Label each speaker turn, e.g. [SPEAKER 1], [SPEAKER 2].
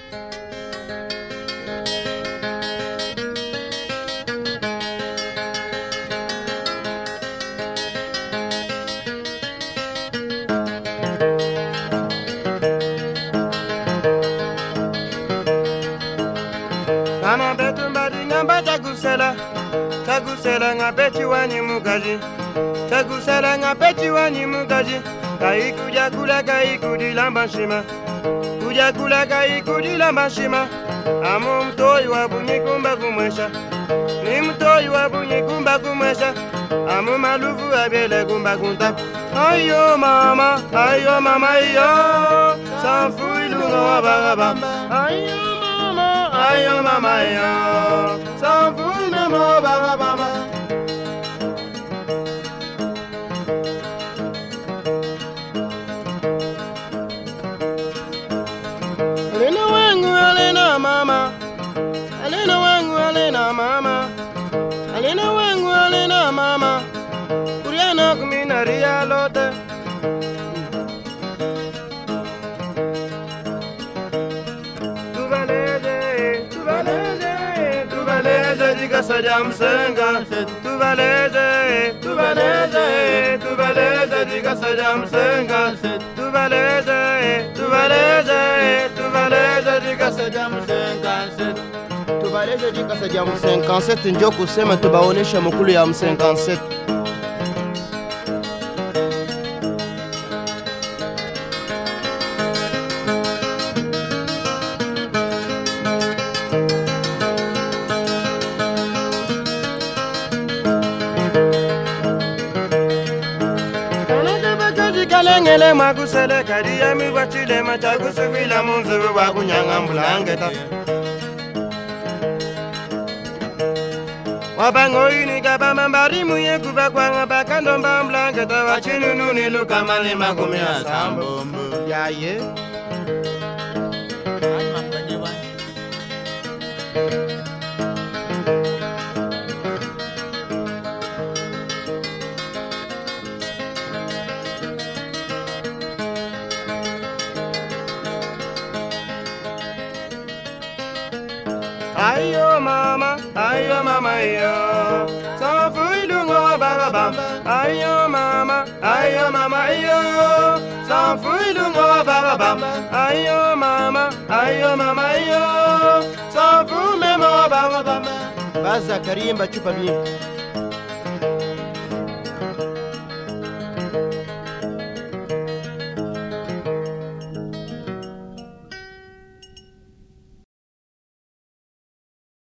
[SPEAKER 1] Ana betu mbadi ngamba tagusela, tagusela ngabeti wani mugaji, tagusela ngabeti wani mugaji. Kaikuja kula kaikudi lambashima, kuja kula kaikudi lambashima. Amu mtoi wabunyi kumba kumwesha, ni mtoi wabunyi kumba kumwesha. Amu maluvu abele kumba kunta. Ayo mama, ayo mama yo, sanfuilu no bagabamba. Ayo mama yo, sanfuilu no bagabamba. Alena wangu alena mama, alena wangu alena mama, alena wangu alena mama. Kuriana kuminaria lote. Tuvaleze dikasa jamsenga, tuvaleze, tuvaleze, tuvaleze dikasa jamsenga, tuvaleze, tuvaleze, tuvaleze dikasa jamsenga. Tuvaleze dikasa jamsenga, seti njo kusema tubaonesha mukulu ya msenga seti. Kalengele magusele kadiya mi wachile machagusu wila munzu wa kunyanga mbulangeta. Wabango ini kaba mambari muye kuba kwa ngaba ndomba mbulangeta wachinunu niluka mali magumi asambo ya ye. Ayo mama yo, sanfuilu no bagabam. Ayo mama yo, sanfuilu no bagabam. Ayo mama yo, sanfu memo bagabam. Baza karimba chupa bien.